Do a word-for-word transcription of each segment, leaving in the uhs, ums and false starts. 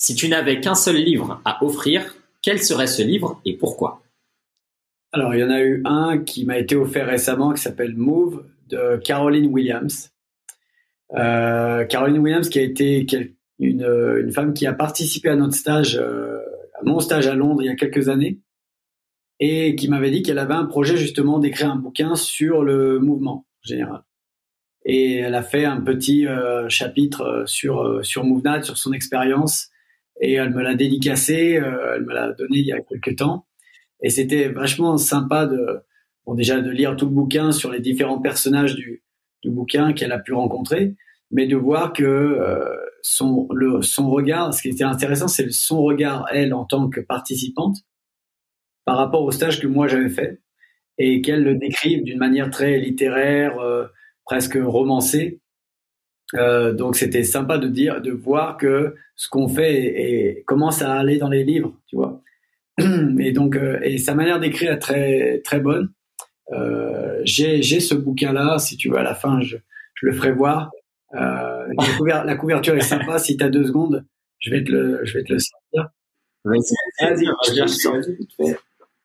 Si tu n'avais qu'un seul livre à offrir, quel serait ce livre et pourquoi? Alors, il y en a eu un qui m'a été offert récemment qui s'appelle Move de Caroline Williams. Euh, Caroline Williams qui a été une, une femme qui a participé à notre stage, euh, à mon stage à Londres il y a quelques années et qui m'avait dit qu'elle avait un projet justement d'écrire un bouquin sur le mouvement général. Et elle a fait un petit euh, chapitre sur, euh, sur MoveNat, sur son expérience. Et elle me l'a dédicacé, euh, elle me l'a donné il y a quelques temps. Et c'était vachement sympa de, bon, déjà de lire tout le bouquin sur les différents personnages du, du bouquin qu'elle a pu rencontrer, mais de voir que euh, son, le, son regard, ce qui était intéressant, c'est son regard, elle, en tant que participante, par rapport au stage que moi j'avais fait, et qu'elle le décrive d'une manière très littéraire, euh, presque romancée. Euh, donc c'était sympa de dire, de voir que ce qu'on fait et, et commence à aller dans les livres, tu vois. Et donc euh, et sa manière d'écrire est très très bonne. Euh, j'ai j'ai ce bouquin là, si tu veux à la fin je je le ferai voir. Euh, la, couver- la couverture est sympa. Si t'as deux secondes, je vais te le je vais te le sortir. Vas-y, Vas-y, vas-y, je te le sors vite fait.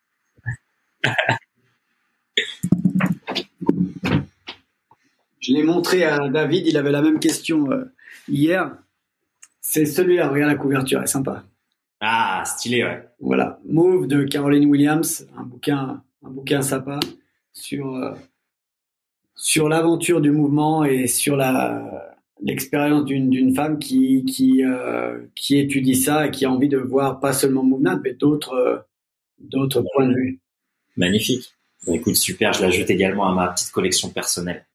Je l'ai montré à David, il avait la même question euh, hier. C'est celui-là, regarde la couverture, elle est sympa. Ah, stylé, ouais. Voilà, Move de Caroline Williams, un bouquin, un bouquin sympa sur euh, sur l'aventure du mouvement et sur la l'expérience d'une d'une femme qui qui euh, qui étudie ça et qui a envie de voir pas seulement MoveNat mais d'autres euh, d'autres points de vue. Magnifique. Bon, écoute, super, je l'ajoute également à ma petite collection personnelle.